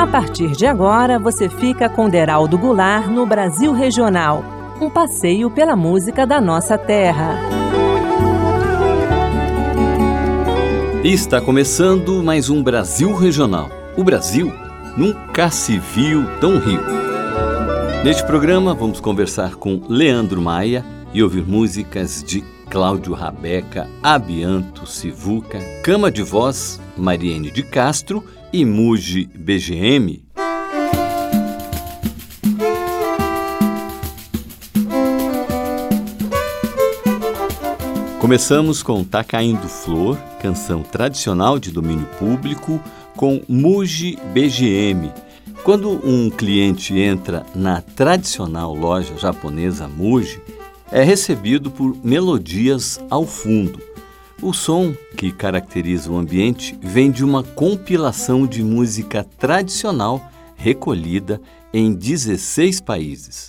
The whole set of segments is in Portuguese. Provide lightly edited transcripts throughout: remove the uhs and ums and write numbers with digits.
A partir de agora, você fica com Deraldo Goulart no Brasil Regional, um passeio pela música da nossa terra. E está começando mais um Brasil Regional. O Brasil nunca se viu tão rico. Neste programa, vamos conversar com Leandro Maia e ouvir músicas de Cláudio Rabeca, Abianto Sivuca, Cama de Voz, Mariene de Castro e Muji BGM. Começamos com Tá Caindo Flor, canção tradicional de domínio público, com Muji BGM. Quando um cliente entra na tradicional loja japonesa Muji, é recebido por melodias ao fundo. O som que caracteriza o ambiente vem de uma compilação de música tradicional recolhida em 16 países.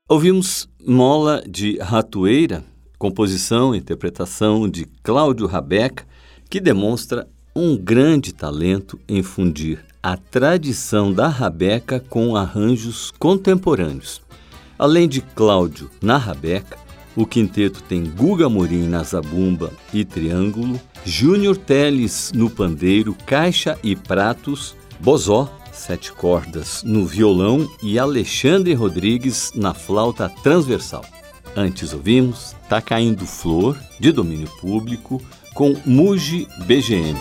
Ouvimos Mola de Ratoeira, composição e interpretação de Cláudio Rabeca, que demonstra um grande talento em fundir a tradição da rabeca com arranjos contemporâneos. Além de Cláudio na rabeca, o quinteto tem Guga Amorim na zabumba e triângulo, Júnior Teles no pandeiro, caixa e pratos, Bozó, 7 cordas, no violão e Alexandre Rodrigues na flauta transversal. Antes ouvimos Tá Caindo Flor, de domínio público, com Muji BGM.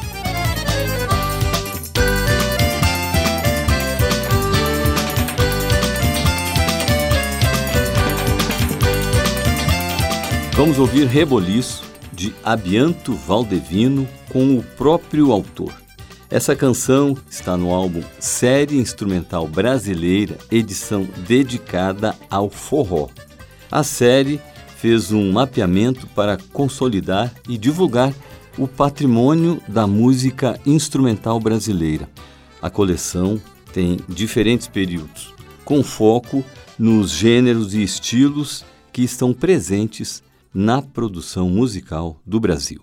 Vamos ouvir Reboliço, de Abianto Valdevino, com o próprio autor. Essa canção está no álbum Série Instrumental Brasileira, edição dedicada ao forró. A série fez um mapeamento para consolidar e divulgar o patrimônio da música instrumental brasileira. A coleção tem diferentes períodos, com foco nos gêneros e estilos que estão presentes na produção musical do Brasil.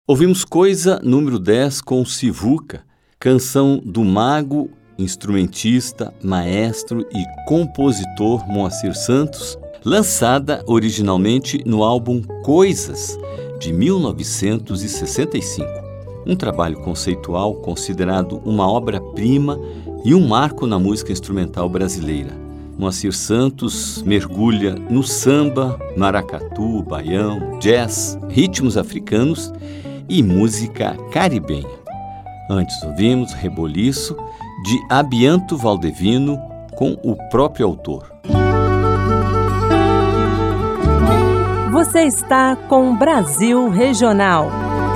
Ouvimos Coisa número 10 com Sivuca, canção do mago, instrumentista, maestro e compositor Moacir Santos, lançada originalmente no álbum Coisas, de 1965. Um trabalho conceitual considerado uma obra-prima e um marco na música instrumental brasileira. Moacir Santos mergulha no samba, maracatu, baião, jazz, ritmos africanos e música caribenha. Antes ouvimos Reboliço, de Abianto Valdevino, com o próprio autor. Você está com Brasil Regional.